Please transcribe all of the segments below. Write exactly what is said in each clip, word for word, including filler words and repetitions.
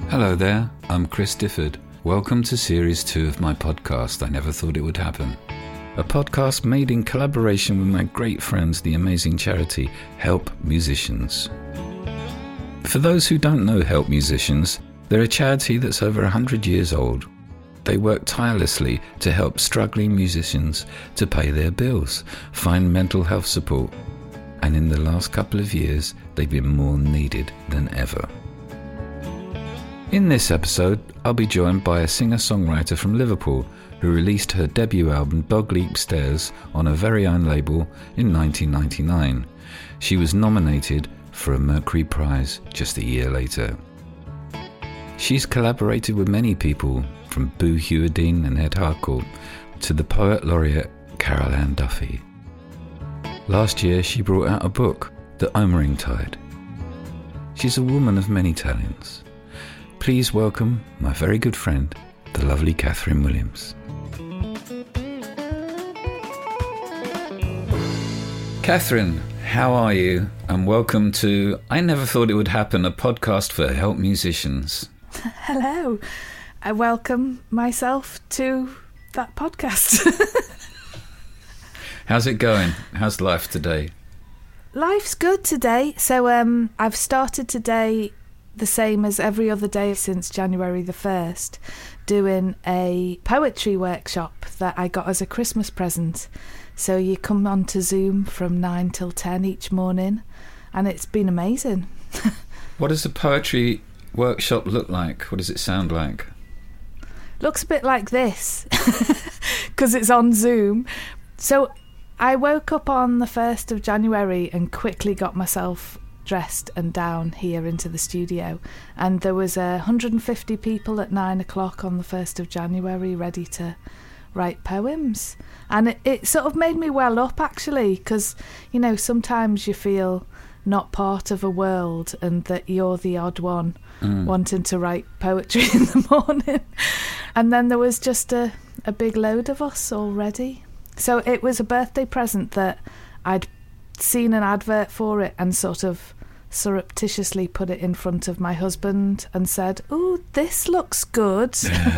Hello there, I'm Chris Difford. Welcome to Series two of my podcast, I Never Thought It Would Happen. A podcast made in collaboration with my great friends, the amazing charity Help Musicians. For those who don't know Help Musicians, they're a charity that's over one hundred years old. They work tirelessly to help struggling musicians to pay their bills, find mental health support, and in the last couple of years, they've been more needed than ever. In this episode, I'll be joined by a singer-songwriter from Liverpool who released her debut album Dog Leap Stairs on her very own label in nineteen ninety-nine. She was nominated for a Mercury Prize just a year later. She's collaborated with many people, from Boo Hewerdine and Ed Harcourt to the poet laureate Carol Ann Duffy. Last year she brought out a book, The Omering Tide. She's a woman of many talents. Please welcome my very good friend, the lovely Catherine Williams. Catherine, how are you? And welcome to I Never Thought It Would Happen, a podcast for Help Musicians. Hello. I welcome myself to that podcast. How's it going? How's life today? Life's good today. So um, I've started today the same as every other day since January the first, doing a poetry workshop that I got as a Christmas present. So you come on to Zoom from nine till ten each morning, and it's been amazing. What does a poetry workshop look like? What does it sound like? Looks a bit like this, because it's on Zoom. So I woke up on the first of January and quickly got myself dressed and down here into the studio, and there was uh, one hundred fifty people at nine o'clock on the first of January ready to write poems, and it, it sort of made me well up actually, because you know sometimes you feel not part of a world and that you're the odd one mm. wanting to write poetry in the morning, and then there was just a, a big load of us already. So it was a birthday present that I'd seen an advert for it and sort of surreptitiously put it in front of my husband and said, "Oh, this looks good."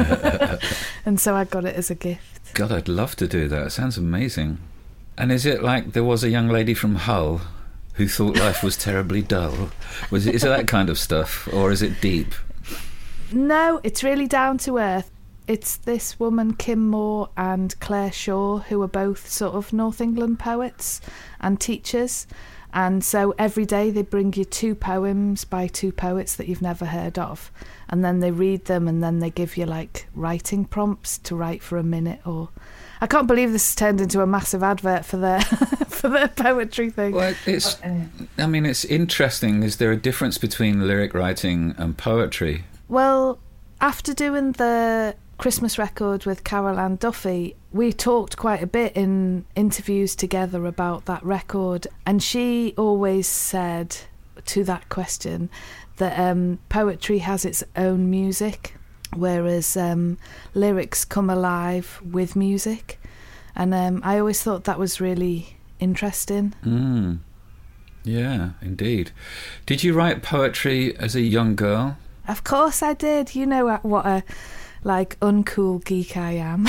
And so I got it as a gift. God, I'd love to do that. It sounds amazing. And is it like there was a young lady from Hull who thought life was terribly dull? Was it, is it that kind of stuff, or is it deep? No, it's really down to earth. It's this woman, Kim Moore, and Claire Shaw, who are both sort of North England poets and teachers. And so every day they bring you two poems by two poets that you've never heard of. And then they read them, and then they give you like writing prompts to write for a minute. Or I can't believe this has turned into a massive advert for their for their poetry thing. Well, it's I mean, it's interesting. Is there a difference between lyric writing and poetry? Well, after doing the Christmas record with Carol Ann Duffy, we talked quite a bit in interviews together about that record, and she always said to that question that um, poetry has its own music, whereas um, lyrics come alive with music, and um, I always thought that was really interesting. Mm. Yeah, indeed. Did you write poetry as a young girl? Of course I did. You know what a like uncool geek I am.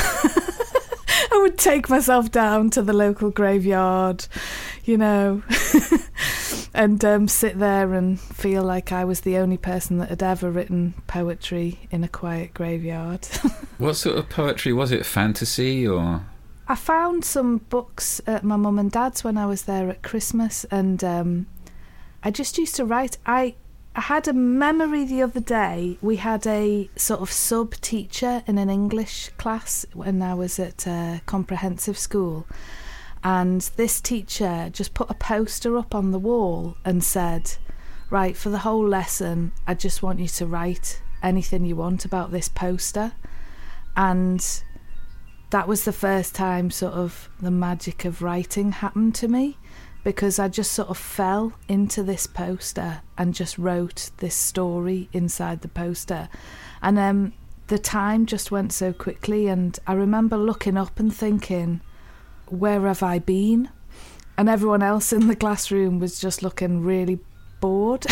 I would take myself down to the local graveyard, you know, and um, sit there and feel like I was the only person that had ever written poetry in a quiet graveyard. What sort of poetry was it? Fantasy or? I found some books at my mum and dad's when I was there at Christmas, and um, I just used to write. I I had a memory the other day. We had a sort of sub-teacher in an English class when I was at a comprehensive school. And this teacher just put a poster up on the wall and said, "Right, for the whole lesson, I just want you to write anything you want about this poster." And that was the first time sort of the magic of writing happened to me, because I just sort of fell into this poster and just wrote this story inside the poster. And um, the time just went so quickly, and I remember looking up and thinking, where have I been? And everyone else in the classroom was just looking really bored.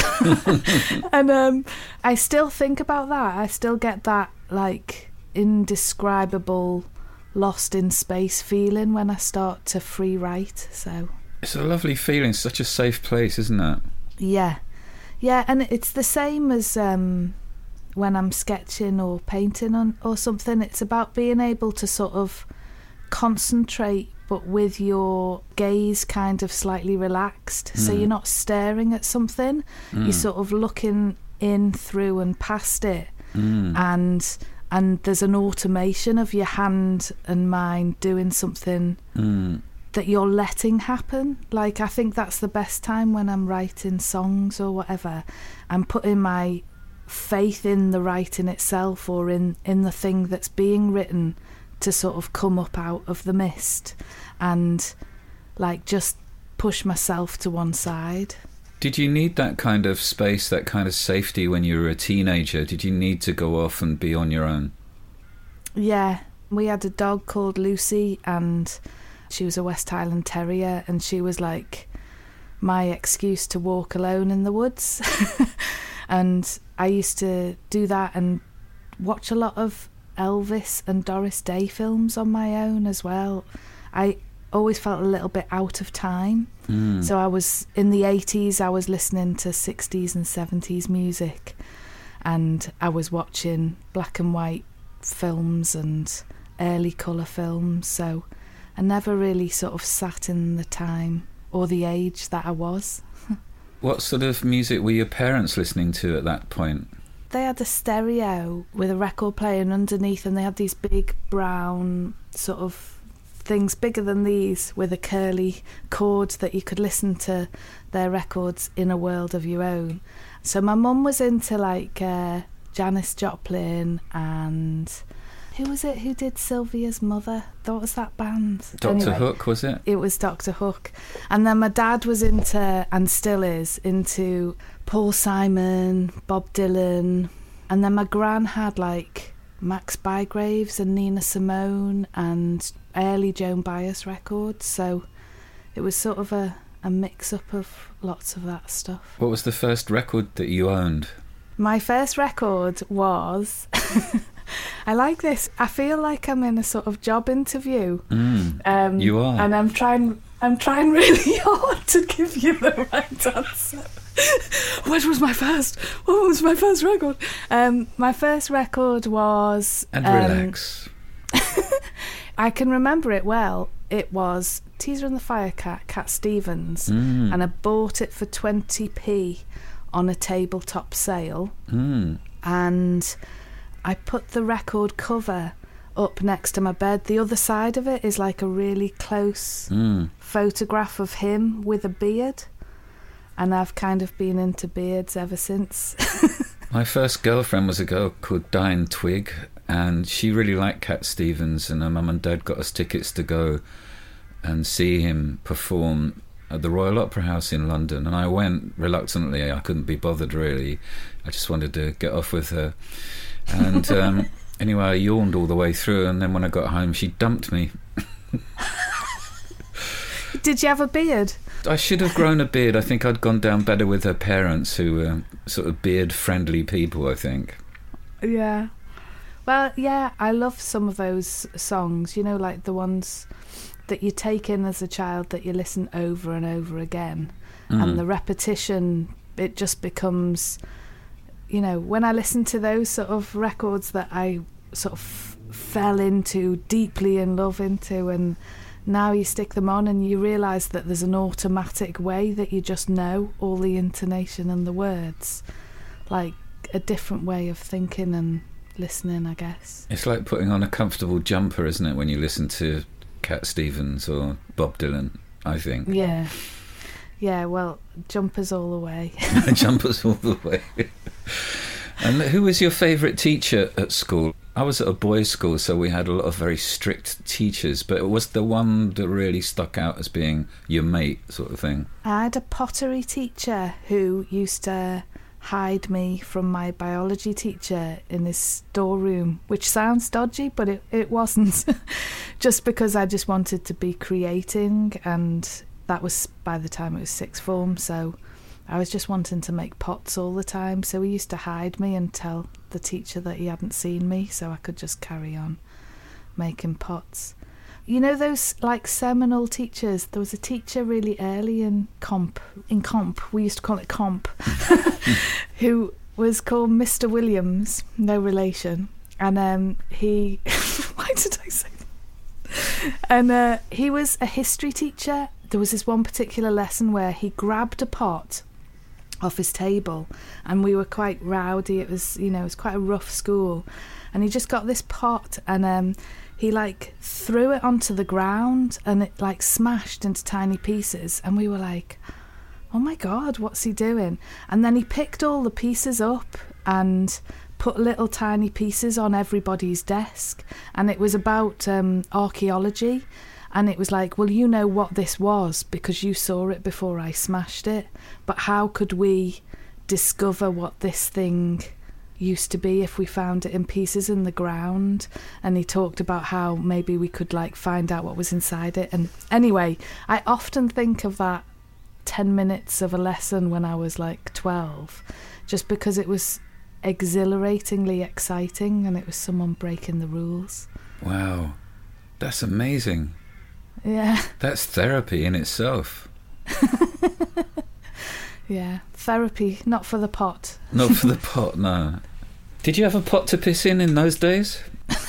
And um, I still think about that. I still get that, like, indescribable, lost in space feeling when I start to free write. So it's a lovely feeling, such a safe place, isn't it? Yeah. Yeah, and it's the same as um, when I'm sketching or painting on, or something. It's about being able to sort of concentrate, but with your gaze kind of slightly relaxed. Mm. So you're not staring at something. Mm. You're sort of looking in, through and past it. Mm. And and there's an automation of your hand and mind doing something mm. that you're letting happen. Like, I think that's the best time when I'm writing songs or whatever. I'm putting my faith in the writing itself, or in, in the thing that's being written, to sort of come up out of the mist and, like, just push myself to one side. Did you need that kind of space, that kind of safety when you were a teenager? Did you need to go off and be on your own? Yeah. We had a dog called Lucy, and she was a West Highland Terrier, and she was like my excuse to walk alone in the woods. And I used to do that and watch a lot of Elvis and Doris Day films on my own as well. I always felt a little bit out of time. Mm. So I was, in the eighties, I was listening to sixties and seventies music, and I was watching black and white films and early colour films. So I never really sort of sat in the time or the age that I was. What sort of music were your parents listening to at that point? They had a stereo with a record player underneath, and they had these big brown sort of things bigger than these with a curly cord that you could listen to their records in a world of your own. So my mum was into, like, uh, Janis Joplin, and who was it who did Sylvia's Mother? What was that band? Doctor anyway, Hook, was it? It was Doctor Hook. And then my dad was into, and still is, into Paul Simon, Bob Dylan. And then my gran had, like, Max Bygraves and Nina Simone and early Joan Baez records. So it was sort of a, a mix-up of lots of that stuff. What was the first record that you owned? My first record was... I like this. I feel like I'm in a sort of job interview. Mm, um, you are. And I'm trying I'm trying really hard to give you the right answer. What was my first? What was my first record? Um, my first record was... And um, relax. I can remember it well. It was Teaser and the Firecat, Cat Stevens. Mm. And I bought it for twenty p on a tabletop sale. Mm. And I put the record cover up next to my bed. The other side of it is like a really close mm. photograph of him with a beard. And I've kind of been into beards ever since. My first girlfriend was a girl called Diane Twigg, and she really liked Cat Stevens, and her mum and dad got us tickets to go and see him perform at the Royal Opera House in London. And I went reluctantly. I couldn't be bothered, really. I just wanted to get off with her. And um, anyway, I yawned all the way through, and then when I got home, she dumped me. Did you have a beard? I should have grown a beard. I think I'd gone down better with her parents, who were sort of beard-friendly people, I think. Yeah. Well, yeah, I love some of those songs, you know, like the ones that you take in as a child that you listen over and over again. Mm. And the repetition, it just becomes... You know, when I listen to those sort of records that I sort of f- fell into, deeply in love into, and now you stick them on and you realise that there's an automatic way that you just know all the intonation and the words. Like a different way of thinking and listening, I guess. It's like putting on a comfortable jumper, isn't it, when you listen to Cat Stevens or Bob Dylan, I think. Yeah. Yeah, well, jumpers all the way. Jumpers all the way. And who was your favourite teacher at school? I was at a boys' school, so we had a lot of very strict teachers, but it was the one that really stuck out as being your mate, sort of thing. I had a pottery teacher who used to hide me from my biology teacher in his storeroom, which sounds dodgy, but it, it wasn't. Just because I just wanted to be creating, and that was by the time it was sixth form, so I was just wanting to make pots all the time, so he used to hide me and tell the teacher that he hadn't seen me, so I could just carry on making pots. You know those like seminal teachers? There was a teacher really early in comp, in comp, we used to call it comp, who was called Mister Williams, no relation. And um, he, why did I say that? And uh, he was a history teacher. There was this one particular lesson where he grabbed a pot off his table, and we were quite rowdy. It was, you know, it was quite a rough school. And he just got this pot and um, he like threw it onto the ground and it like smashed into tiny pieces. And we were like, oh my God, what's he doing? And then he picked all the pieces up and put little tiny pieces on everybody's desk. And it was about um, archaeology. And it was like, well, you know what this was because you saw it before I smashed it. But how could we discover what this thing used to be if we found it in pieces in the ground? And he talked about how maybe we could like find out what was inside it. And anyway, I often think of that ten minutes of a lesson when I was like twelve, just because it was exhilaratingly exciting and it was someone breaking the rules. Wow, that's amazing. Yeah. That's therapy in itself. Yeah, therapy, not for the pot. Not for the pot, no. Did you have a pot to piss in in those days?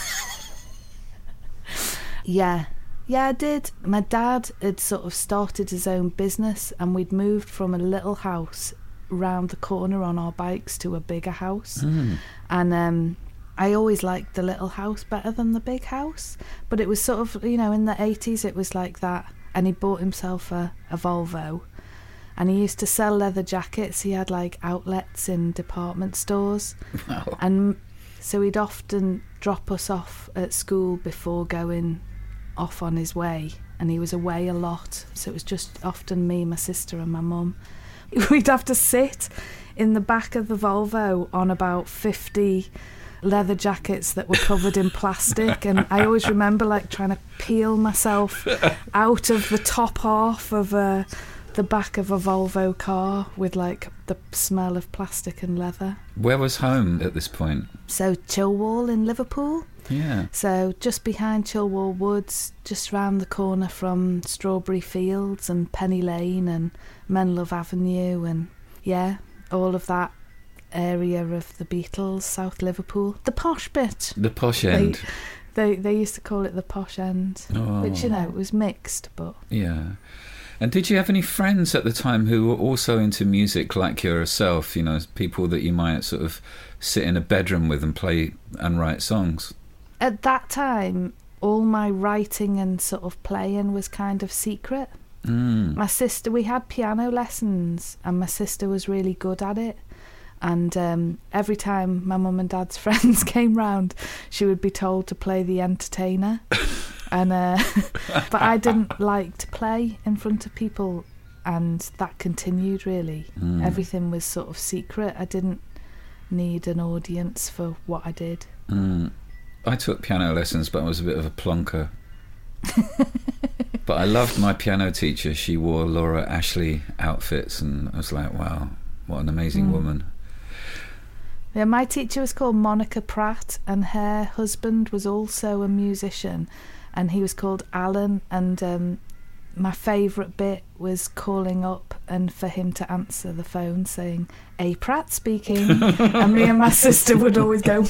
Yeah. Yeah, I did. My dad had sort of started his own business and we'd moved from a little house round the corner on our bikes to a bigger house. Mm. And um, I always liked the little house better than the big house. But it was sort of, you know, in the eighties it was like that. And he bought himself a, a Volvo. And he used to sell leather jackets. He had like outlets in department stores. Wow. And so he'd often drop us off at school before going off on his way. And he was away a lot. So it was just often me, my sister and my mum. We'd have to sit in the back of the Volvo on about fifty leather jackets that were covered in plastic. And I always remember like trying to peel myself out of the top half of a... the back of a Volvo car with like the smell of plastic and leather. Where was home at this point? So Chilwell in Liverpool. Yeah. So just behind Chilwell Woods, just round the corner from Strawberry Fields and Penny Lane and Menlove Avenue, and yeah, all of that area of the Beatles, South Liverpool. The posh bit. The posh end. They they, they used to call it the posh end, oh. Which, you know, it was mixed, but... Yeah. And did you have any friends at the time who were also into music like yourself, you know, people that you might sort of sit in a bedroom with and play and write songs? At that time, all my writing and sort of playing was kind of secret. Mm. My sister, we had piano lessons and my sister was really good at it. And um, every time my mum and dad's friends came round, she would be told to play the entertainer. And uh, but I didn't like to play in front of people, and that continued really. Mm. Everything was sort of secret. I didn't need an audience for what I did. Mm. I took piano lessons, but I was a bit of a plonker. But I loved my piano teacher. She wore Laura Ashley outfits, and I was like, wow, what an amazing mm. woman. Yeah, my teacher was called Monica Pratt, and her husband was also a musician. And he was called Alan, and um, my favourite bit was calling up and for him to answer the phone saying, "A Pratt speaking," and me and my sister would always go,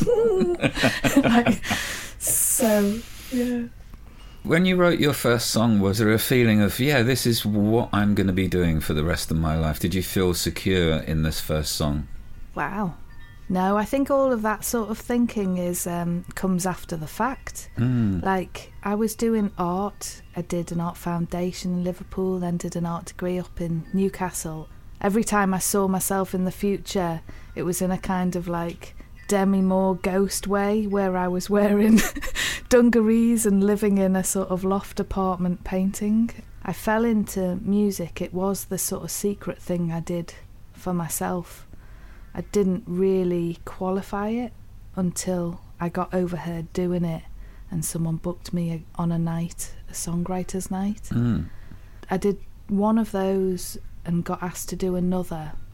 like, so, yeah. When you wrote your first song, was there a feeling of, yeah, this is what I'm going to be doing for the rest of my life? Did you feel secure in this first song? Wow. No, I think all of that sort of thinking is um, comes after the fact. Mm. Like, I was doing art. I did an art foundation in Liverpool, then did an art degree up in Newcastle. Every time I saw myself in the future, it was in a kind of like Demi Moore ghost way, where I was wearing dungarees and living in a sort of loft apartment painting. I fell into music. It was the sort of secret thing I did for myself. I didn't really qualify it until I got overheard doing it and someone booked me on a night, a songwriter's night. Mm. I did one of those and got asked to do another,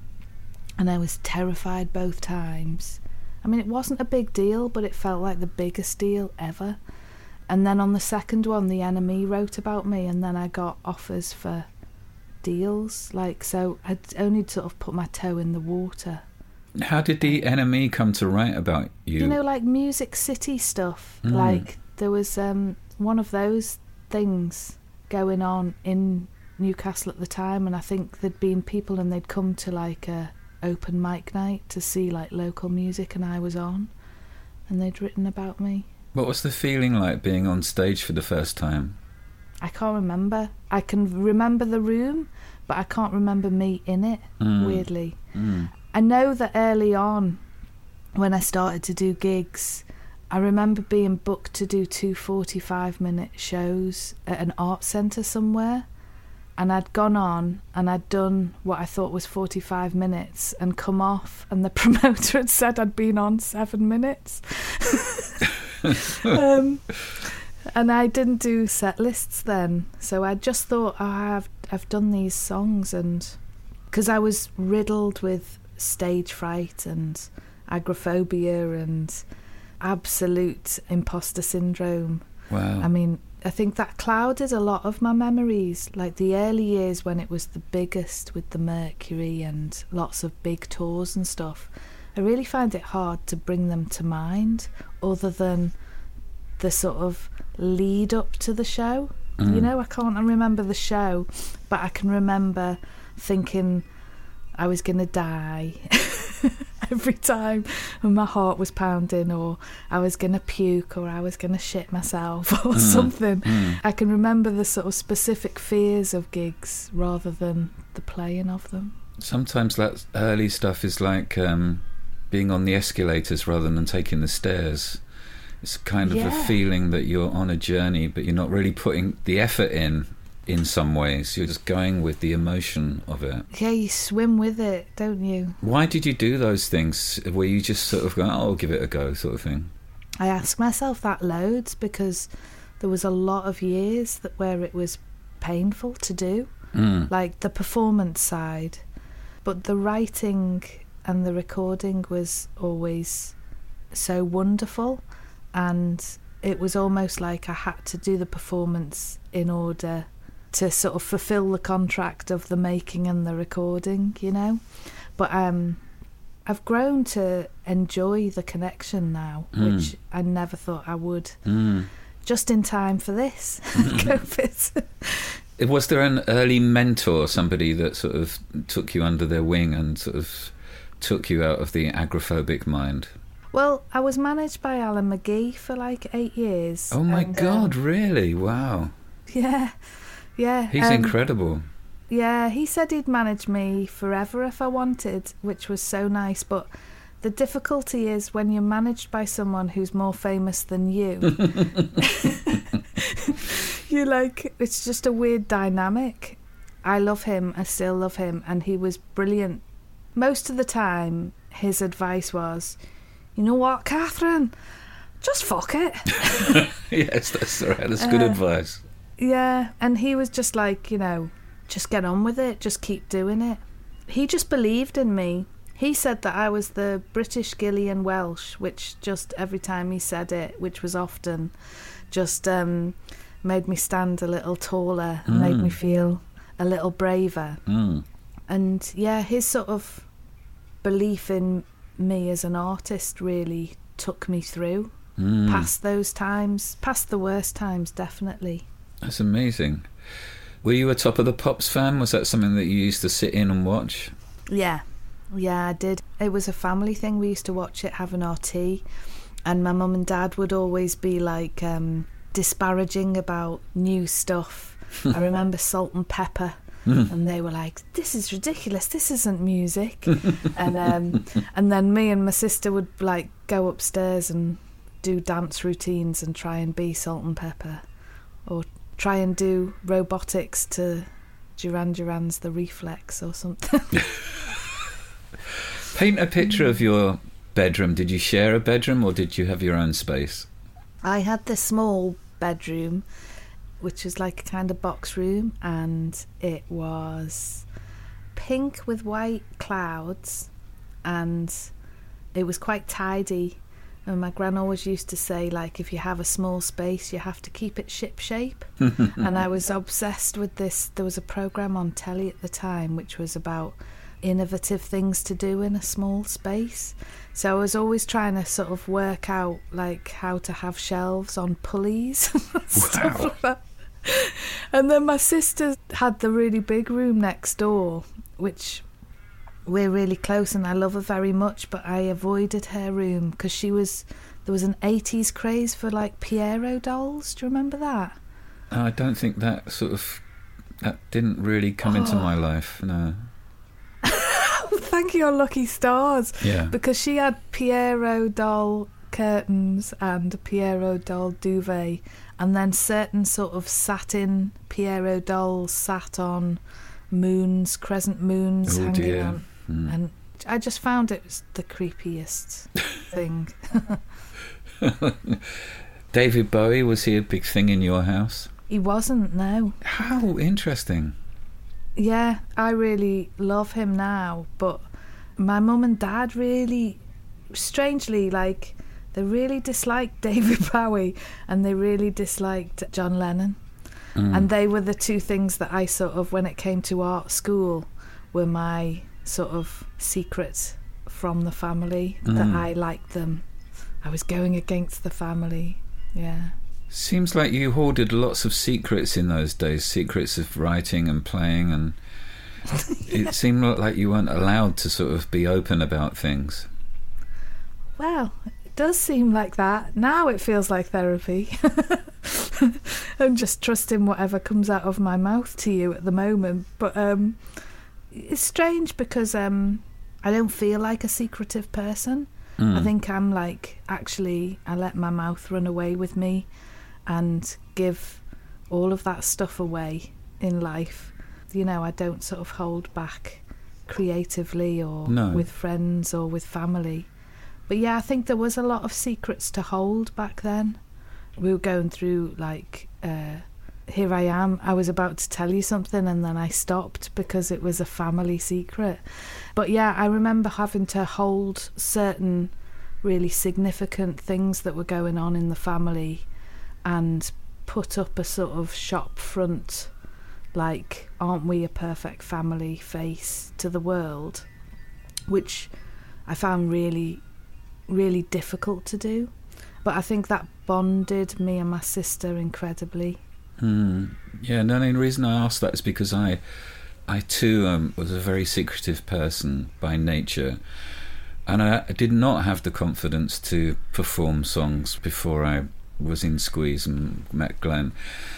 and I was terrified both times. I mean, it wasn't a big deal, but it felt like the biggest deal ever. And then on the second one, the N M E wrote about me, and then I got offers for deals. Like, so I'd only sort of put my toe in the water. How did the N M E come to write about you? You know, like Music City stuff. Mm. Like, there was um, one of those things going on in Newcastle at the time, and I think there'd been people and they'd come to like a open mic night to see like local music, and I was on, and they'd written about me. What was the feeling like being on stage for the first time? I can't remember. I can remember the room, but I can't remember me in it, mm. weirdly. Mm. I know that early on, when I started to do gigs, I remember being booked to do two forty-five minute shows at an art centre somewhere, and I'd gone on and I'd done what I thought was forty-five minutes and come off, and the promoter had said I'd been on seven minutes. um, and I didn't do set lists then, so I just thought, oh, I've, I've done these songs, and because I was riddled with stage fright and agoraphobia and absolute imposter syndrome. Wow. I mean, I think that clouded a lot of my memories, like the early years when it was the biggest with the Mercury and lots of big tours and stuff. I really find it hard to bring them to mind, other than the sort of lead up to the show. Mm. You know, I can't remember the show, but I can remember thinking I was going to die every time, and my heart was pounding, or I was going to puke, or I was going to shit myself, or mm. something. Mm. I can remember the sort of specific fears of gigs rather than the playing of them. Sometimes that early stuff is like um, being on the escalators rather than taking the stairs. It's kind of yeah. a feeling that you're on a journey, but you're not really putting the effort in in some ways. You're just going with the emotion of it. Yeah, you swim with it, don't you? Why did you do those things where you just sort of go, oh, I'll give it a go, sort of thing? I ask myself that loads, because there was a lot of years that where it was painful to do, mm. like the performance side. But the writing and the recording was always so wonderful, and it was almost like I had to do the performance in order to sort of fulfill the contract of the making and the recording, you know. But um, I've grown to enjoy the connection now, mm. which I never thought I would. Mm. Just in time for this, COVID. Was there an early mentor, somebody that sort of took you under their wing and sort of took you out of the agoraphobic mind? Well, I was managed by Alan McGee for like eight years. Oh my and, God, um, really? Wow. Yeah, yeah. He's um, incredible. Yeah, he said he'd manage me forever if I wanted, which was so nice. But the difficulty is when you're managed by someone who's more famous than you. You're like, it's just a weird dynamic. I love him, I still love him, and he was brilliant. Most of the time, his advice was, you know what, Catherine? Just fuck it. Yes, that's right. That's good uh, advice. Yeah, and he was just like, you know, just get on with it, just keep doing it. He just believed in me. He said that I was the British Gillian Welsh, which just every time he said it, which was often, just um, made me stand a little taller, mm. made me feel a little braver. Mm. And yeah, his sort of belief in me as an artist really took me through, mm. past those times, past the worst times, definitely. That's amazing. Were you a Top of the Pops fan? Was that something that you used to sit in and watch? Yeah, yeah, I did. It was a family thing. We used to watch it having our tea, and my mum and dad would always be like um, disparaging about new stuff. I remember Salt and Pepper. And they were like, this is ridiculous, this isn't music. and um, and then me and my sister would like go upstairs and do dance routines and try and be Salt and Pepper, or try and do robotics to Duran Duran's The Reflex or something. Paint a picture of your bedroom. Did you share a bedroom or did you have your own space? I had this small bedroom, which was like a kind of box room, and it was pink with white clouds, and it was quite tidy. And my gran always used to say, like, if you have a small space, you have to keep it ship shape. And I was obsessed with this. There was a programme on telly at the time which was about innovative things to do in a small space. So I was always trying to sort of work out, like, how to have shelves on pulleys and stuff like that. And then my sister had the really big room next door, which we're really close and I love her very much, but I avoided her room because she was, there was an eighties craze for like Pierrot dolls. Do you remember that? I don't think that sort of, that didn't really come oh. into my life, no. Thank your lucky stars. Yeah. Because she had Pierrot doll curtains and a Pierrot doll duvet, and then certain sort of satin Pierrot dolls sat on moons, crescent moons, oh, hanging dear. on. Mm. And I just found it was the creepiest thing. David Bowie, was he a big thing in your house? He wasn't, no. How interesting. Yeah, I really love him now, but my mum and dad really, strangely, like, they really disliked David Bowie and they really disliked John Lennon. Mm. And they were the two things that I sort of, when it came to art school, were my sort of secret from the family, mm. that I liked them. I was going against the family, yeah. Seems like you hoarded lots of secrets in those days, secrets of writing and playing, and yeah. It seemed like you weren't allowed to sort of be open about things. Well, it does seem like that. Now it feels like therapy. I'm just trusting whatever comes out of my mouth to you at the moment. But um, it's strange because um, I don't feel like a secretive person. Mm. I think I'm like, actually, I let my mouth run away with me and give all of that stuff away in life. You know, I don't sort of hold back creatively or no. with friends or with family. But yeah, I think there was a lot of secrets to hold back then. We were going through, like, uh, here I am, I was about to tell you something and then I stopped because it was a family secret. But yeah, I remember having to hold certain really significant things that were going on in the family and put up a sort of shop front, like, aren't we a perfect family face to the world, which I found really, really difficult to do. But I think that bonded me and my sister incredibly. Mm. Yeah, no, the reason I asked that is because I, I too um, was a very secretive person by nature, and I, I did not have the confidence to perform songs before I was in Squeeze and met Glenn.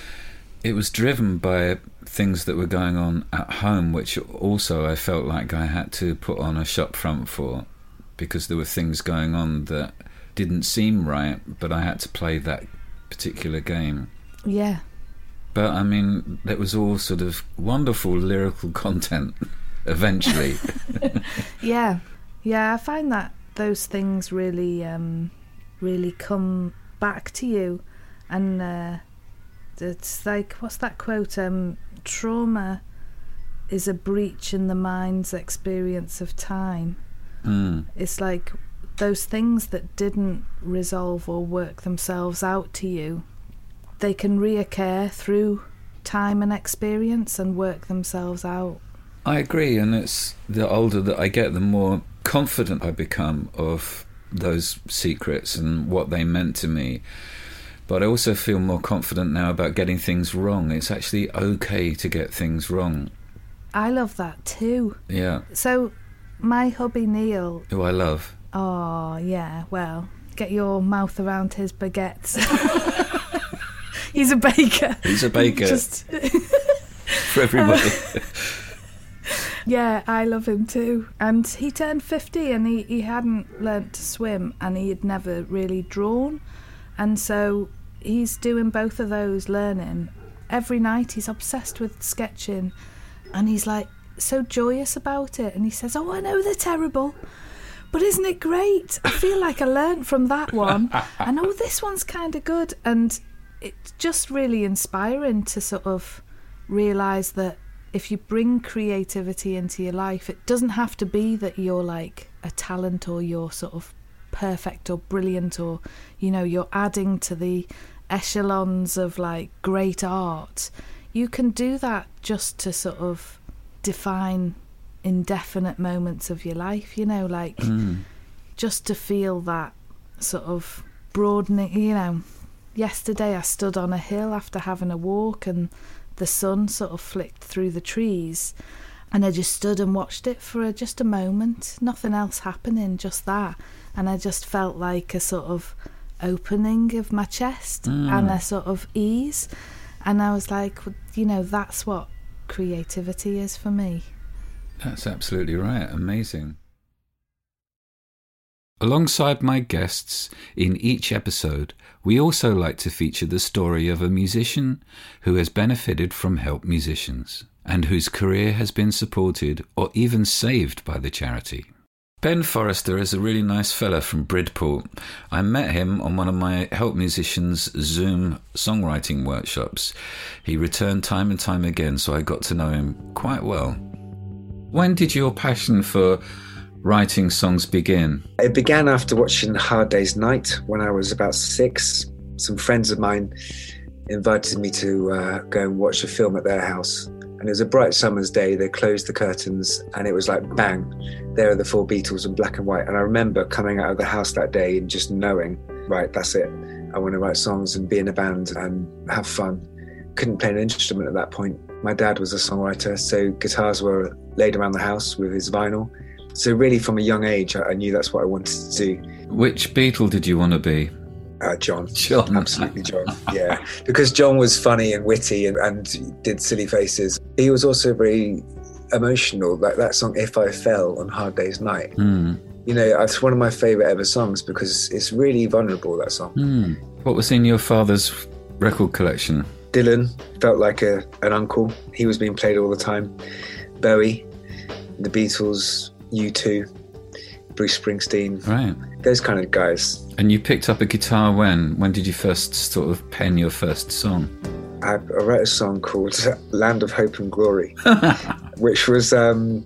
It was driven by things that were going on at home, which also I felt like I had to put on a shop front for, because there were things going on that didn't seem right, but I had to play that particular game. Yeah. But I mean, that was all sort of wonderful lyrical content eventually. Yeah. Yeah, I find that those things really, um, really come back to you. And uh, it's like, what's that quote? Um, trauma is a breach in the mind's experience of time. Mm. It's like those things that didn't resolve or work themselves out to you, they can reoccur through time and experience and work themselves out. I agree, and it's the older that I get, the more confident I become of those secrets and what they meant to me. But I also feel more confident now about getting things wrong. It's actually okay to get things wrong. I love that too. Yeah. So my hubby Neil... Who I love. Oh, yeah, well, get your mouth around his baguettes. He's a baker. He's a baker. Just... For everybody. Uh, yeah, I love him too. And he turned fifty and he, he hadn't learnt to swim and he had never really drawn. And so he's doing both of those, learning. Every night he's obsessed with sketching and he's like so joyous about it. And he says, oh, I know they're terrible, but isn't it great? I feel like I learnt from that one. And oh, this one's kind of good. And it's just really inspiring to sort of realise that if you bring creativity into your life, it doesn't have to be that you're like a talent or you're sort of perfect or brilliant, or, you know, you're adding to the echelons of like great art, you can do that just to sort of define indefinite moments of your life, you know, like mm. just to feel that sort of broadening, you know. Yesterday I stood on a hill after having a walk and the sun sort of flicked through the trees, and I just stood and watched it for a, just a moment, nothing else happening, just that, and I just felt like a sort of opening of my chest mm. and a sort of ease, and I was like, you know, that's what creativity is for me. That's absolutely right. Amazing. Alongside my guests in each episode, we also like to feature the story of a musician who has benefited from Help Musicians and whose career has been supported or even saved by the charity. Ben Forrester is a really nice fella from Bridport. I met him on one of my Help Musicians Zoom songwriting workshops. He returned time and time again, so I got to know him quite well. When did your passion for writing songs begin? It began after watching Hard Day's Night when I was about six. Some friends of mine invited me to uh, go and watch a film at their house. And it was a bright summer's day. They closed the curtains and it was like, bang, there are the four Beatles in black and white. And I remember coming out of the house that day and just knowing, right, that's it. I want to write songs and be in a band and have fun. Couldn't play an instrument at that point. My dad was a songwriter, so guitars were laid around the house with his vinyl. So really from a young age, I knew that's what I wanted to do. Which Beatle did you want to be? Uh, John. John. Absolutely John, yeah. Because John was funny and witty and, and did silly faces. He was also very emotional, like that song If I Fell on Hard Day's Night. Mm. You know, it's one of my favourite ever songs because it's really vulnerable, that song. Mm. What was in your father's record collection? Dylan, felt like a, an uncle. He was being played all the time. Bowie, the Beatles, U two, Bruce Springsteen, right? Those kind of guys. And you picked up a guitar when? When did you first sort of pen your first song? I, I wrote a song called Land of Hope and Glory, which was um,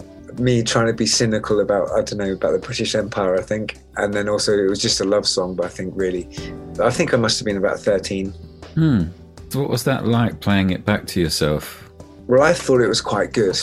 me trying to be cynical about, I don't know, about the British Empire, I think. And then also it was just a love song, but I think really, I think I must have been about thirteen. Hmm. So what was that like, playing it back to yourself? Well, I thought it was quite good.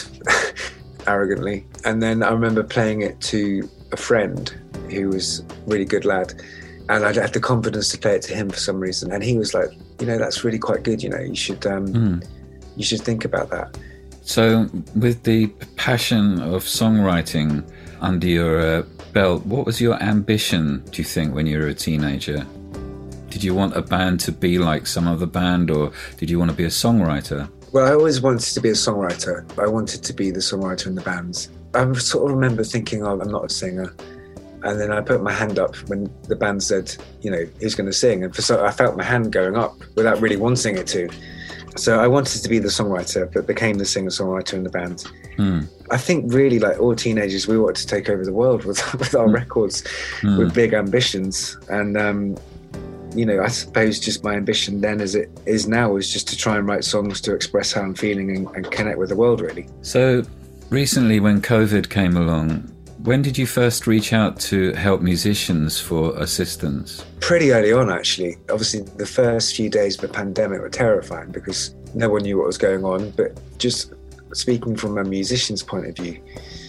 Arrogantly. And then I remember playing it to a friend who was a really good lad, and I had the confidence to play it to him for some reason, and he was like, you know, that's really quite good, you know, you should um mm. you should think about that. So with the passion of songwriting under your uh, belt, what was your ambition, do you think, when you were a teenager? Did you want a band to be like some other band, or did you want to be a songwriter? Well, I always wanted to be a songwriter. I wanted to be the songwriter in the bands. I sort of remember thinking, oh, I'm not a singer. And then I put my hand up when the band said, you know, who's going to sing? And for so I felt my hand going up without really wanting it to. So I wanted to be the songwriter, but became the singer-songwriter in the band. Mm. I think really, like all teenagers, we wanted to take over the world with, with our mm. records, mm. with big ambitions. And, um, you know, I suppose just my ambition then as it is now is just to try and write songs to express how I'm feeling and, and connect with the world, really. So recently when COVID came along, when did you first reach out to Help Musicians for assistance? Pretty early on, actually. Obviously, the first few days of the pandemic were terrifying because no one knew what was going on. But just speaking from a musician's point of view,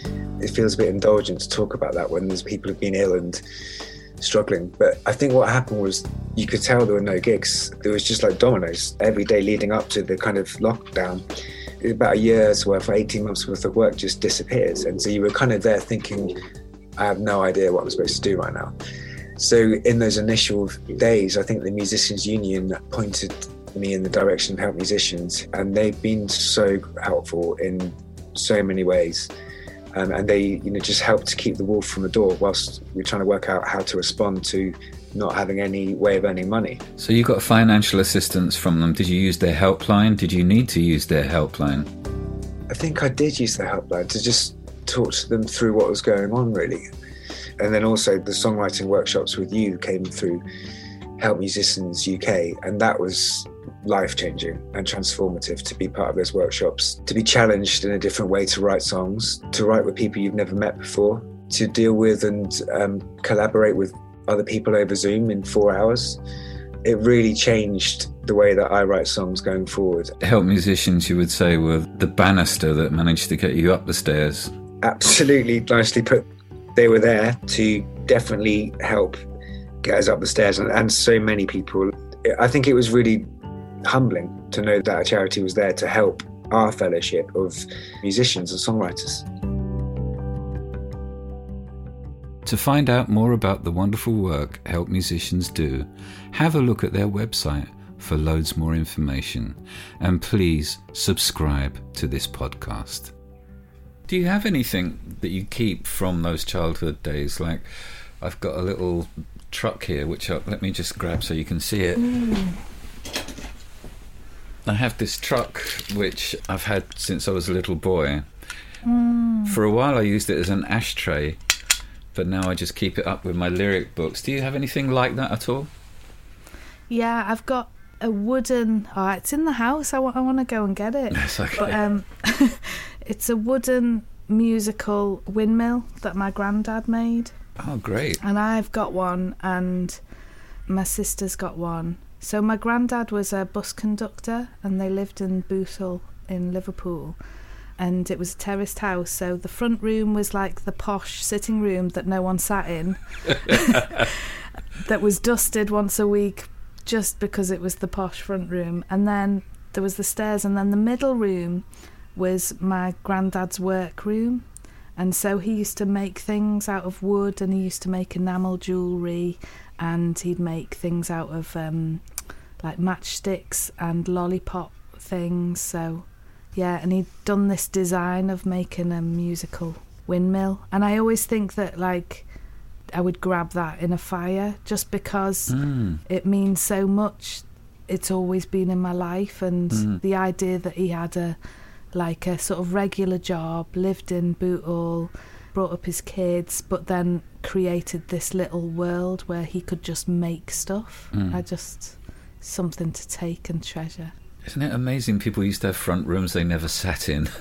it feels a bit indulgent to talk about that when there's people who've been ill and struggling. But I think what happened was you could tell there were no gigs. There was just like dominoes every day leading up to the kind of lockdown. About a year's worth or eighteen months worth of work just disappeared. And so you were kind of there thinking, I have no idea what I'm supposed to do right now. So in those initial days, I think the Musicians Union pointed me in the direction of Help Musicians, and they've been so helpful in so many ways. Um, and they, you know, just helped to keep the wolf from the door whilst we're trying to work out how to respond to not having any way of earning money. So you got financial assistance from them. Did you use their helpline? Did you need to use their helpline? I think I did use their helpline to just talk to them through what was going on, really. And then also the songwriting workshops with you came through Help Musicians U K, and that was life-changing and transformative to be part of those workshops, to be challenged in a different way to write songs, to write with people you've never met before, to deal with and um, collaborate with other people over Zoom in four hours. It really changed the way that I write songs going forward. Help Musicians, you would say, were the banister that managed to get you up the stairs. Absolutely, nicely put. They were there to definitely help get us up the stairs, and, and so many people. I think it was really humbling to know that a charity was there to help our fellowship of musicians and songwriters. To find out more about the wonderful work Help Musicians do, have a look at their website for loads more information. And please subscribe to this podcast. Do you have anything that you keep from those childhood days? Like, I've got a little truck here, which I, let me just grab so you can see it. Mm. I have this truck which I've had since I was a little boy. Mm. For a while I used it as an ashtray, but now I just keep it up with my lyric books. Do you have anything like that at all? Yeah, I've got a wooden... Oh, it's in the house. I, w- I want to go and get it. That's okay. But, um, it's a wooden musical windmill that my granddad made. Oh, great. And I've got one, and my sister's got one. So my granddad was a bus conductor, and they lived in Bootle in Liverpool. And it was a terraced house, so the front room was like the posh sitting room that no one sat in, that was dusted once a week just because it was the posh front room. And then there was the stairs, and then the middle room was my granddad's work room. And so he used to make things out of wood, and he used to make enamel jewellery, and he'd make things out of um, like matchsticks and lollipop things. So... yeah, and he'd done this design of making a musical windmill. And I always think that, like, I would grab that in a fire just because mm. it means so much. It's always been in my life. And mm. the idea that he had a, like, a sort of regular job, lived in Bootle, brought up his kids, but then created this little world where he could just make stuff. Mm. I just... something to take and treasure. Isn't it amazing? People used to have front rooms they never sat in.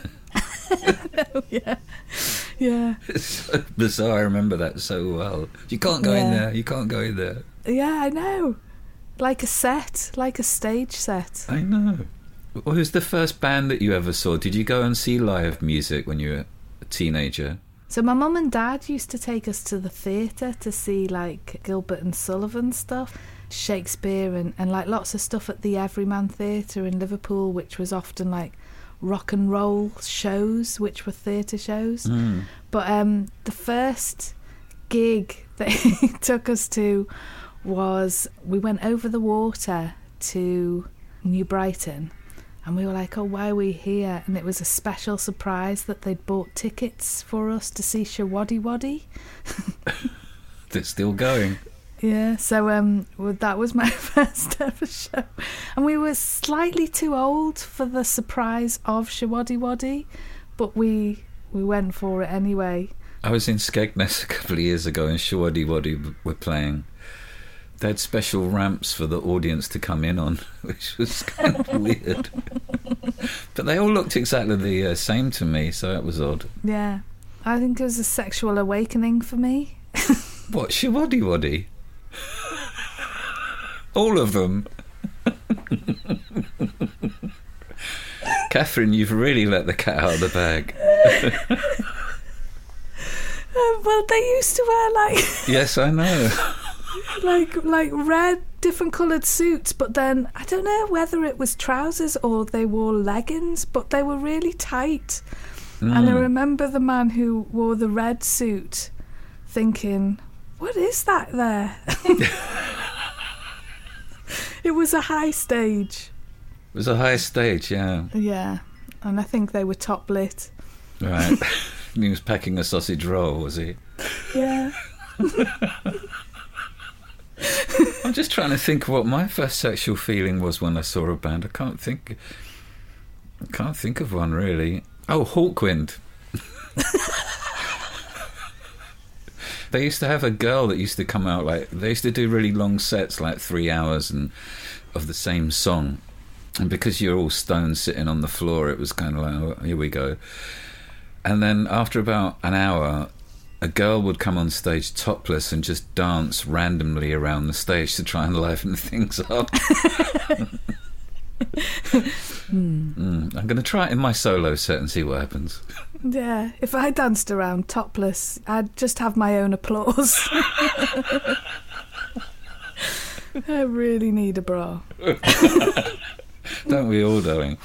Oh, yeah. Yeah. It's so bizarre. I remember that so well. You can't go yeah. in there. You can't go in there. Yeah, I know. Like a set, like a stage set. I know. What was the first band that you ever saw? Did you go and see live music when you were a teenager? So my mum and dad used to take us to the theatre to see, like, Gilbert and Sullivan stuff. Shakespeare and, and like lots of stuff at the Everyman Theatre in Liverpool, which was often like rock and roll shows, which were theatre shows. Mm. But um, the first gig that he took us to was, we went over the water to New Brighton, and we were like, oh, why are we here? And it was a special surprise that they'd bought tickets for us to see Showaddywaddy. They're still going. Yeah, so um, well, that was my first ever show. And we were slightly too old for the surprise of Showaddywaddy, but we we went for it anyway. I was in Skegness a couple of years ago, and Showaddywaddy were playing. They had special ramps for the audience to come in on, which was kind of weird. But they all looked exactly the uh, same to me, so it was odd. Yeah, I think it was a sexual awakening for me. What, Showaddywaddy? All of them. Catherine, you've really let the cat out of the bag. uh, well, they used to wear like... Yes, I know. like like red, different coloured suits, but then I don't know whether it was trousers or they wore leggings, but they were really tight. Mm. And I remember the man who wore the red suit thinking, what is that there? It was a high stage. It was a high stage, yeah. Yeah, and I think they were top lit. Right. He was packing a sausage roll, was he? Yeah. I'm just trying to think of what my first sexual feeling was when I saw a band. I can't think. I can't think of one really. Oh, Hawkwind. They used to have a girl that used to come out, like, they used to do really long sets, like three hours and of the same song. And because you're all stoned sitting on the floor, it was kind of like, oh, here we go. And then after about an hour, a girl would come on stage topless and just dance randomly around the stage to try and liven things up. mm. Mm. I'm going to try it in my solo set and see what happens. Yeah, if I danced around topless, I'd just have my own applause. I really need a bra. Don't we all, darling?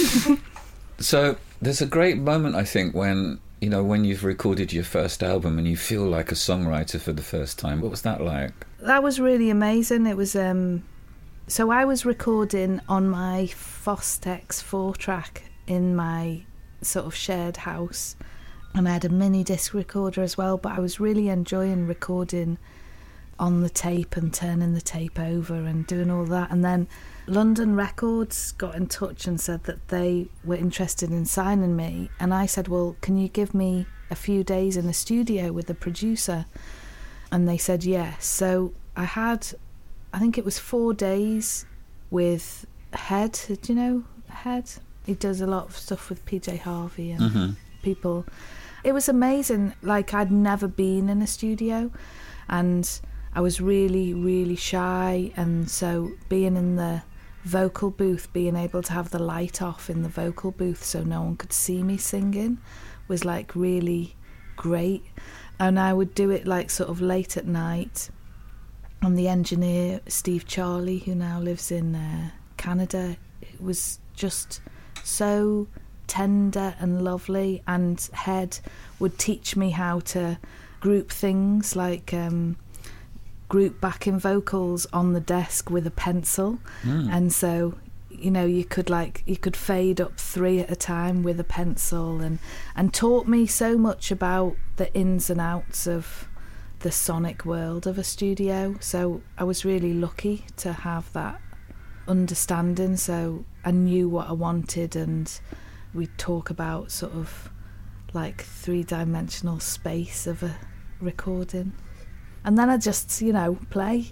So there's a great moment, I think, when, you know, when you've recorded your first album and you feel like a songwriter for the first time. What was that like? That was really amazing. It was, um, so I was recording on my Fostex four track in my sort of shared house, and I had a mini disc recorder as well, but I was really enjoying recording on the tape and turning the tape over and doing all that. And then London Records got in touch and said that they were interested in signing me, and I said, well, can you give me a few days in the studio with the producer? And they said yes. So I had, I think it was four days with Head. Do you know Head? He does a lot of stuff with P J Harvey and mm-hmm. people. It was amazing. Like, I'd never been in a studio, and I was really, really shy, and so being in the vocal booth, being able to have the light off in the vocal booth so no one could see me singing was like really great. And I would do it like sort of late at night, and the engineer Steve Charlie, who now lives in uh, Canada, it was just so tender and lovely. And Head would teach me how to group things, like um group backing vocals on the desk with a pencil. Mm. And so, you know, you could like you could fade up three at a time with a pencil, and and taught me so much about the ins and outs of the sonic world of a studio. So I was really lucky to have that understanding, so I knew what I wanted, and we'd talk about sort of like three-dimensional space of a recording. And then I just, you know, play.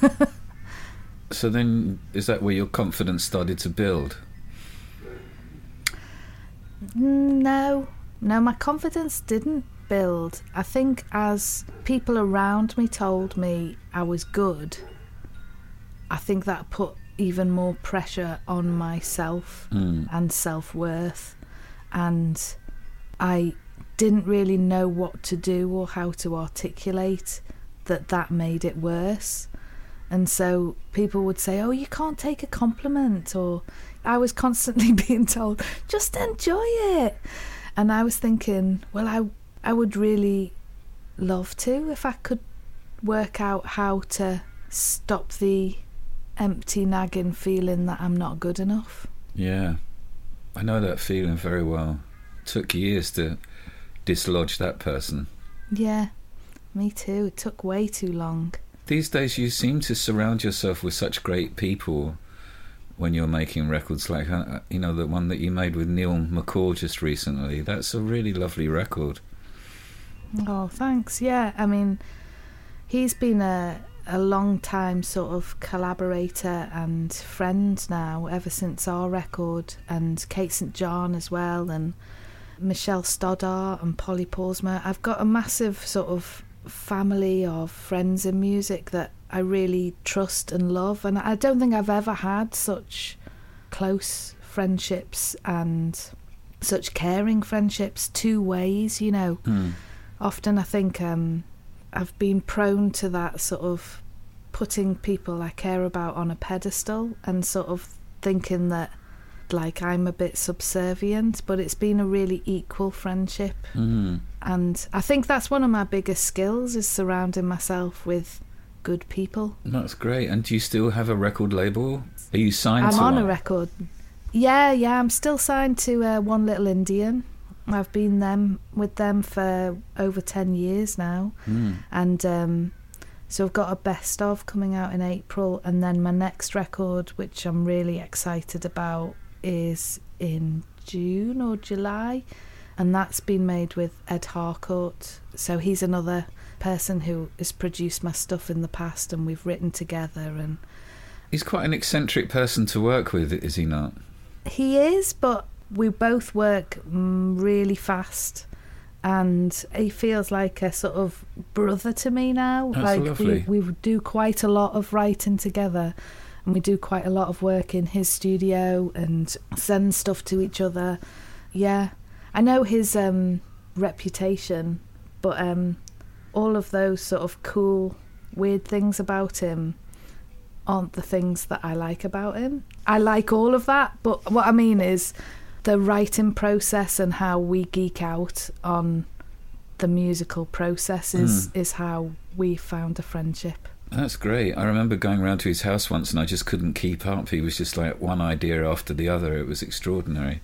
So then, is that where your confidence started to build? No. No, my confidence didn't build. I think as people around me told me I was good, I think that put even more pressure on myself mm. and self-worth. And I didn't really know what to do or how to articulate that that made it worse. And so people would say, oh, you can't take a compliment, or I was constantly being told, just enjoy it. And I was thinking, well, I I would really love to if I could work out how to stop the empty nagging feeling that I'm not good enough. Yeah, I know that feeling very well. It took years to dislodge that person. Yeah. Me too. It took way too long. These days you seem to surround yourself with such great people when you're making records, like, uh, you know, the one that you made with Neil McCaw just recently. That's a really lovely record. Oh, thanks. Yeah, I mean, he's been a, a long time sort of collaborator and friend now, ever since our record, and Kate Saint John as well, and Michelle Stoddart and Polly Porsma. I've got a massive sort of family of friends in music that I really trust and love, and I don't think I've ever had such close friendships and such caring friendships two ways, you know. Mm. Often I think um, I've been prone to that sort of putting people I care about on a pedestal and sort of thinking that like I'm a bit subservient, but it's been a really equal friendship. Mm. And I think that's one of my biggest skills, is surrounding myself with good people. That's great. And do you still have a record label? Are you signed I'm to on one? a record. Yeah, yeah, I'm still signed to uh, One Little Indian. I've been them with them for over ten years now. Mm. And um, so I've got a best of coming out in April, and then my next record, which I'm really excited about, is in June or July, and that's been made with Ed Harcourt. So he's another person who has produced my stuff in the past, and we've written together. And he's quite an eccentric person to work with, is he not? He is, but we both work really fast, and he feels like a sort of brother to me now. That's like lovely. we we do quite a lot of writing together, and we do quite a lot of work in his studio and send stuff to each other. Yeah, I know his um, reputation, but um, all of those sort of cool, weird things about him aren't the things that I like about him. I like all of that, but what I mean is the writing process and how we geek out on the musical process is, Mm. is how we found a friendship. That's great. I remember going round to his house once and I just couldn't keep up. He was just like one idea after the other. It was extraordinary.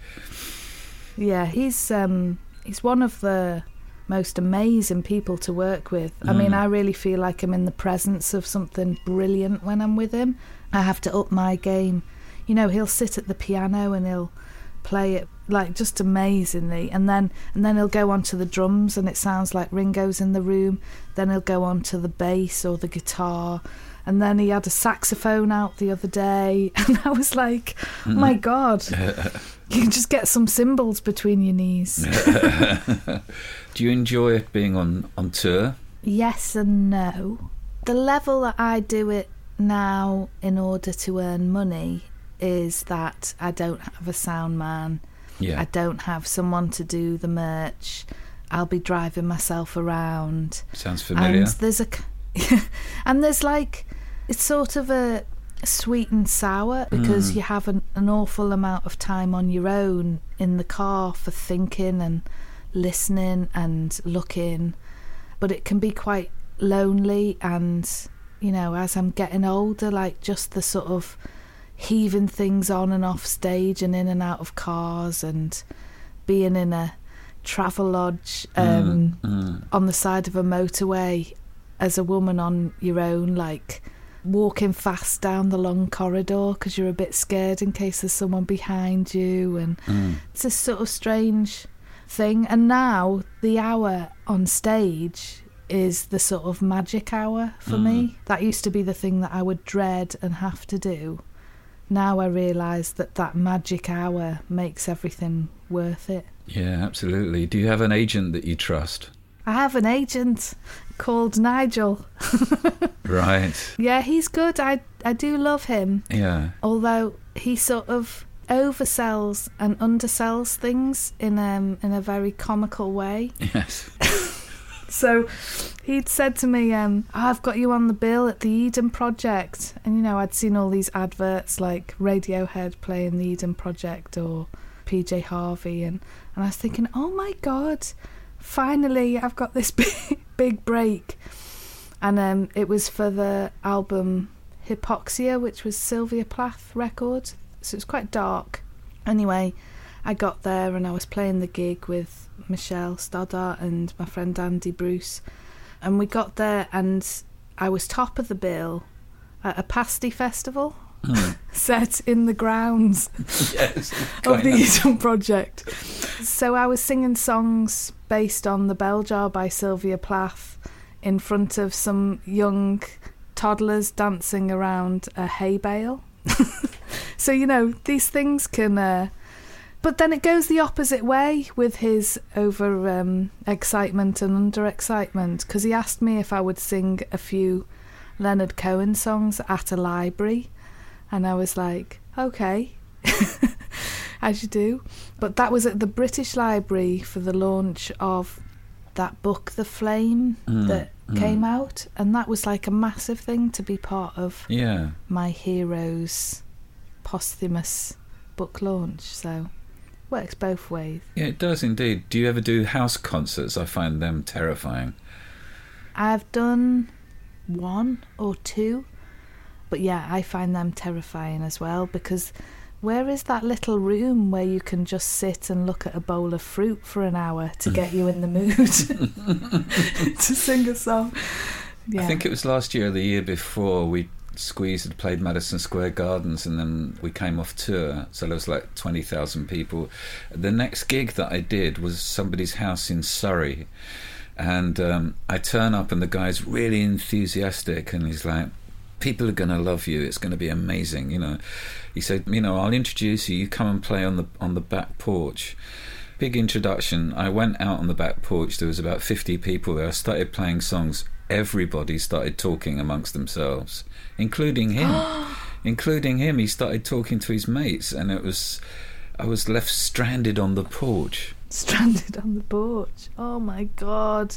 Yeah, he's um, he's one of the most amazing people to work with. I mean, Mm. I really feel like I'm in the presence of something brilliant when I'm with him. I have to up my game. You know, he'll sit at the piano and he'll play it like just amazingly, and then and then he'll go onto the drums and it sounds like Ringo's in the room. Then he'll go on to the bass or the guitar, and then he had a saxophone out the other day and I was like, oh my God, you can just get some cymbals between your knees. Do you enjoy being on, on tour? Yes and no. The level that I do it now in order to earn money is that I don't have a sound man. Yeah. I don't have someone to do the merch. I'll be driving myself around. Sounds familiar. And there's a, and there's like, it's sort of a sweet and sour because Mm. you have an, an awful amount of time on your own in the car for thinking and listening and looking, but it can be quite lonely. And you know, as I'm getting older, like just the sort of heaving things on and off stage and in and out of cars and being in a travel lodge um, Mm, mm. on the side of a motorway as a woman on your own, like walking fast down the long corridor because you're a bit scared in case there's someone behind you, and Mm. it's a sort of strange thing. And now the hour on stage is the sort of magic hour for Mm. me. That used to be the thing that I would dread and have to do. Now I realise that that magic hour makes everything worth it. Yeah, absolutely. Do you have an agent that you trust? I have an agent called Nigel. Right. Yeah, he's good. I I do love him. Yeah. Although he sort of oversells and undersells things in um in a very comical way. Yes. So he'd said to me, um, oh, I've got you on the bill at the Eden Project. And, you know, I'd seen all these adverts like Radiohead playing the Eden Project or P J Harvey. And, and I was thinking, oh, my God, finally I've got this big, big break. And um, it was for the album Hypoxia, which was Sylvia Plath record. So it's quite dark. Anyway, I got there and I was playing the gig with Michelle Stoddart and my friend Andy Bruce, and we got there and I was top of the bill at a pasty festival Mm. set in the grounds Yes. of the kind of. Eden Project. So I was singing songs based on The Bell Jar by Sylvia Plath in front of some young toddlers dancing around a hay bale. So, you know, these things can... Uh, but then it goes the opposite way with his over um, excitement and under excitement, because he asked me if I would sing a few Leonard Cohen songs at a library, and I was like, okay, as you do. But that was at the British Library for the launch of that book, The Flame, Mm, that mm. came out, and that was like a massive thing to be part of Yeah. my hero's posthumous book launch. So works both ways. Yeah, it does indeed. Do you ever do house concerts? I find them terrifying. I've done one or two, but yeah, I find them terrifying as well, because where is that little room where you can just sit and look at a bowl of fruit for an hour to get you in the mood to sing a song? Yeah. I think it was last year or the year before we Squeeze had played Madison Square Gardens, and then we came off tour, so there was like twenty thousand people. The next gig that I did was somebody's house in Surrey, and um, I turn up and the guy's really enthusiastic and he's like, people are going to love you, it's going to be amazing, you know. He said, you know, I'll introduce you, you come and play on the on the back porch. big introduction. I went out on the back porch. There was about fifty people there. I started playing songs. Everybody started talking amongst themselves, including him. including him. He started talking to his mates, and it was... I was left stranded on the porch. Stranded on the porch. Oh, my God.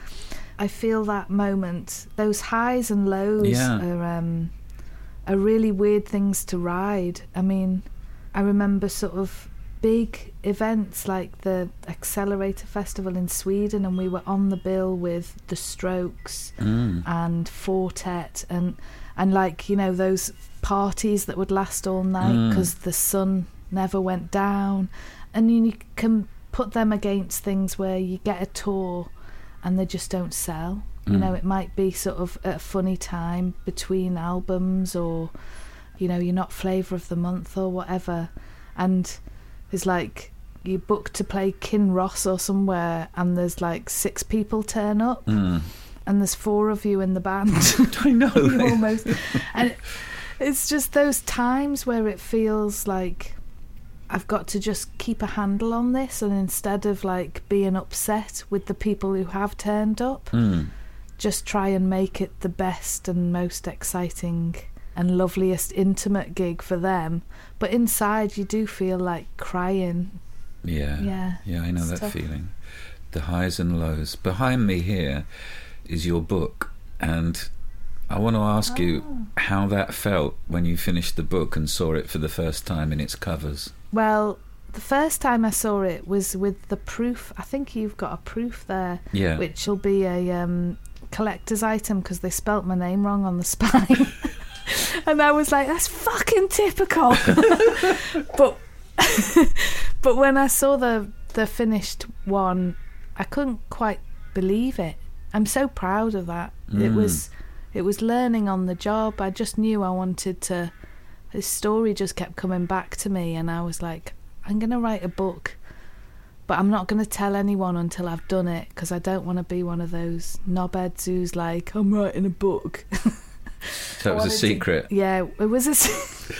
I feel that moment. Those highs and lows Yeah. are, um, are really weird things to ride. I mean, I remember sort of big events like the Accelerator Festival in Sweden, and we were on the bill with The Strokes Mm. and Fortet, and, and like, you know, those parties that would last all night because Mm. the sun never went down. And you can put them against things where you get a tour and they just don't sell. You Mm. know, it might be sort of at a funny time between albums, or, you know, you're not flavour of the month or whatever. And it's like you book to play Kinross or somewhere, and there's like six people turn up, Mm. and there's four of you in the band. I know. Almost. And it's just those times where it feels like I've got to just keep a handle on this, and instead of like being upset with the people who have turned up, Mm. just try and make it the best and most exciting and loveliest intimate gig for them. But inside you do feel like crying. Yeah. Yeah, Yeah, I know it's that tough. feeling. The highs and lows. Behind me here is your book, and I want to ask you Oh. how that felt when you finished the book and saw it for the first time in its covers. Well, the first time I saw it was with the proof. I think you've got a proof there, Yeah. which will be a um, collector's item because they spelt my name wrong on the spine. And I was like, that's fucking typical. but but when I saw the the finished one, I couldn't quite believe it. I'm so proud of that. It Mm. was it was learning on the job. I just knew I wanted to. This story just kept coming back to me, and I was like, I'm going to write a book, but I'm not going to tell anyone until I've done it, because I don't want to be one of those knobheads who's like, I'm writing a book. So it was a I wanted to- secret. Yeah, it was a se-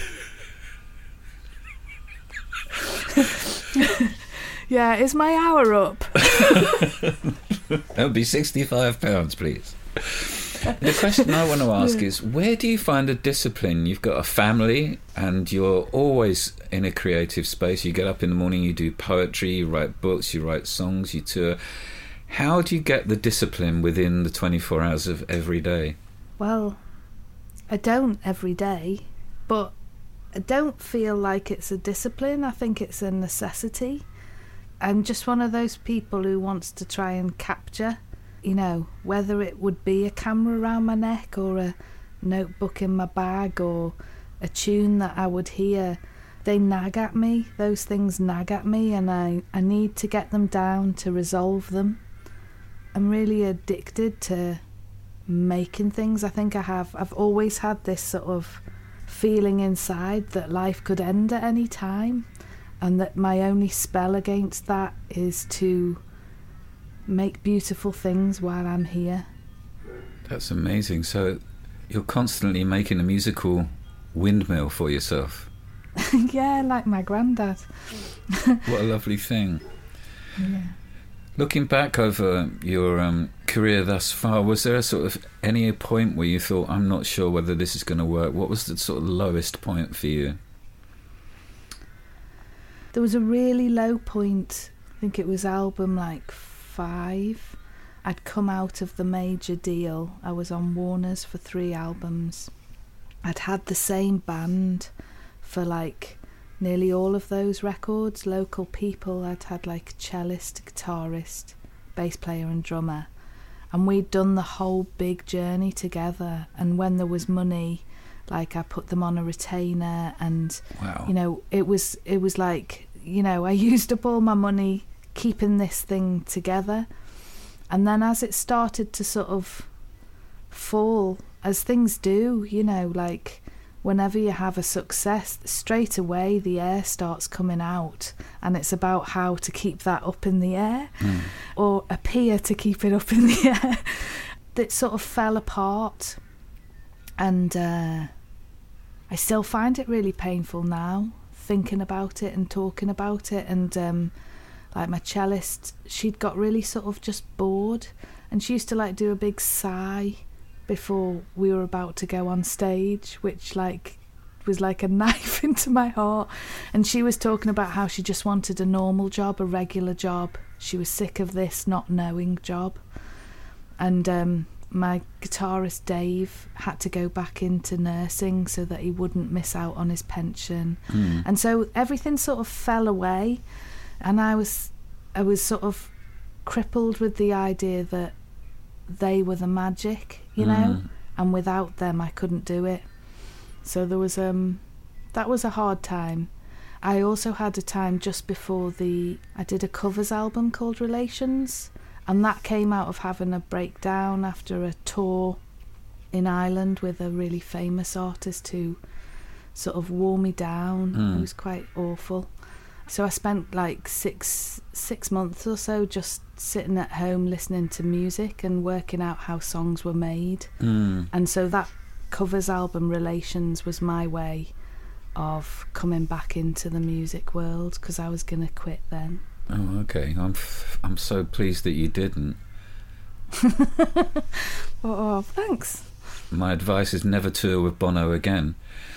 Yeah, is my hour up? That would be sixty-five pounds, please. The question I want to ask is, where do you find the discipline? You've got a family and you're always in a creative space. You get up in the morning, you do poetry, you write books, you write songs, you tour. How do you get the discipline within the twenty-four hours of every day? Well, I don't every day, but I don't feel like it's a discipline. I think it's a necessity. I'm just one of those people who wants to try and capture, you know, whether it would be a camera around my neck or a notebook in my bag or a tune that I would hear. They nag at me. Those things nag at me, and I, I need to get them down to resolve them. I'm really addicted to making things. I think I have. I've always had this sort of feeling inside that life could end at any time, and that my only spell against that is to make beautiful things while I'm here. That's amazing. So you're constantly making a musical windmill for yourself. Yeah, like my granddad. What a lovely thing. Yeah. Looking back over your um, career thus far, was there a sort of any point where you thought, I'm not sure whether this is going to work? What was the sort of lowest point for you? There was a really low point. I think it was album like five. I'd come out of the major deal. I was on Warner's for three albums. I'd had the same band for like nearly all of those records, local people. I'd had like a cellist, a guitarist, bass player and drummer. And we'd done the whole big journey together. And when there was money, like I put them on a retainer, and Wow. you know, it was it was like, you know, I used up all my money keeping this thing together. And then as it started to sort of fall, as things do, you know, like whenever you have a success, straight away the air starts coming out, and it's about how to keep that up in the air, Mm. or appear to keep it up in the air. That sort of fell apart, and uh, I still find it really painful now, thinking about it and talking about it. And um, like my cellist, she'd got really sort of just bored, and she used to like do a big sigh before we were about to go on stage, which like was like a knife into my heart. And she was talking about how she just wanted a normal job, a regular job. She was sick of this not knowing job. And um, my guitarist Dave had to go back into nursing so that he wouldn't miss out on his pension. Mm. And so everything sort of fell away, and I was I was sort of crippled with the idea that they were the magic, you know, mm. and without them I couldn't do it. So there was um that was a hard time. I also had a time just before the I did a covers album called Relations, and that came out of having a breakdown after a tour in Ireland with a really famous artist who sort of wore me down. Mm. It was quite awful. So I spent like six six months or so just sitting at home listening to music and working out how songs were made. Mm. And so that covers album Relations was my way of coming back into the music world, because I was going to quit then. Oh, okay. I'm f- I'm so pleased that you didn't. Oh, thanks. My advice is never tour with Bono again.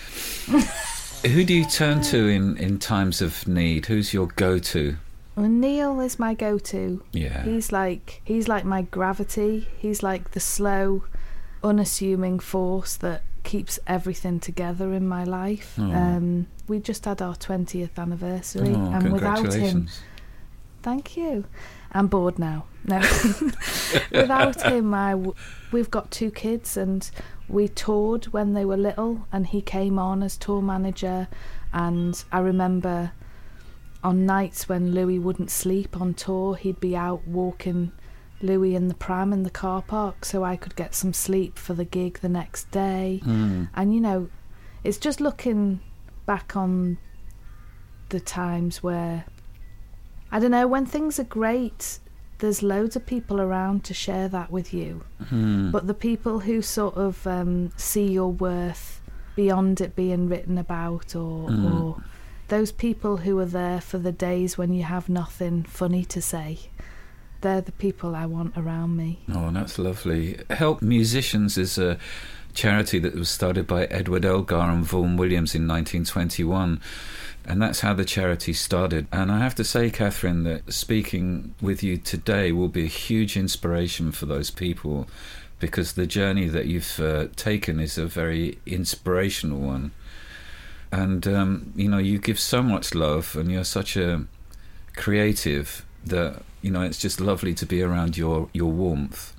Who do you turn to in, in times of need? Who's your go-to? Well, Neil is my go-to. Yeah. He's like he's like my gravity. He's like the slow, unassuming force that keeps everything together in my life. Oh. Um, we just had our twentieth anniversary, oh, and without him, thank you. I'm bored now. No, without him, I w- we've got two kids, and we toured when they were little, and he came on as tour manager. And I remember on nights when Louis wouldn't sleep on tour, he'd be out walking Louis in the pram in the car park so I could get some sleep for the gig the next day. Mm. And you know, it's just looking back on the times where, I don't know, when things are great, there's loads of people around to share that with you. Mm. But the people who sort of um, see your worth beyond it being written about, or, mm. or those people who are there for the days when you have nothing funny to say, they're the people I want around me. Oh, that's lovely. Help Musicians is a charity that was started by Edward Elgar and Vaughan Williams in nineteen twenty-one. And that's how the charity started. And I have to say, Catherine, that speaking with you today will be a huge inspiration for those people, because the journey that you've uh, taken is a very inspirational one. And, um, you know, you give so much love, and you're such a creative that, you know, it's just lovely to be around your, your warmth.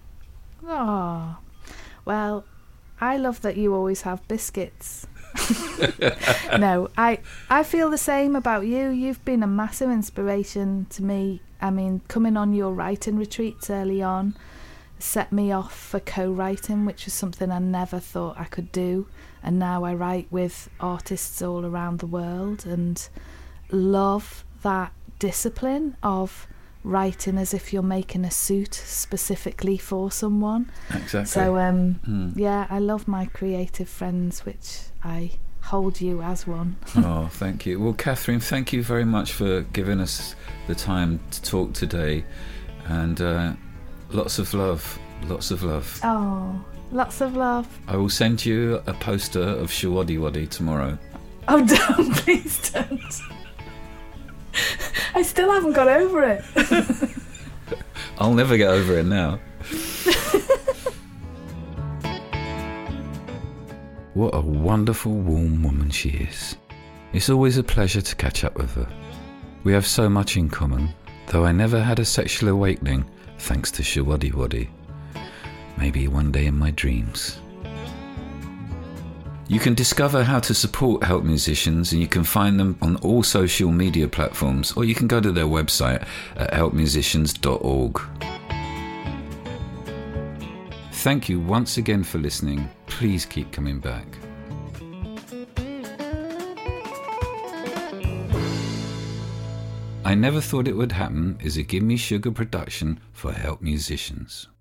Oh, well, I love that you always have biscuits. No, I I feel the same about you. You've been a massive inspiration to me. I mean, coming on your writing retreats early on set me off for co-writing, which was something I never thought I could do. And now I write with artists all around the world, and love that discipline of writing as if you're making a suit specifically for someone. Exactly. So um mm. yeah, I love my creative friends, which I hold you as one. Oh, thank you. Well, Catherine, thank you very much for giving us the time to talk today, and uh, lots of love, lots of love. Oh, lots of love. I will send you a poster of Showaddywaddy tomorrow. Oh, don't, please don't. I still haven't got over it. I'll never get over it now. What a wonderful, warm woman she is. It's always a pleasure to catch up with her. We have so much in common, though I never had a sexual awakening thanks to Showaddywaddy. Maybe one day in my dreams. You can discover how to support Help Musicians, and you can find them on all social media platforms, or you can go to their website at help musicians dot org. Thank you once again for listening. Please keep coming back. I Never Thought It Would Happen is a Gimme Sugar production for Help Musicians.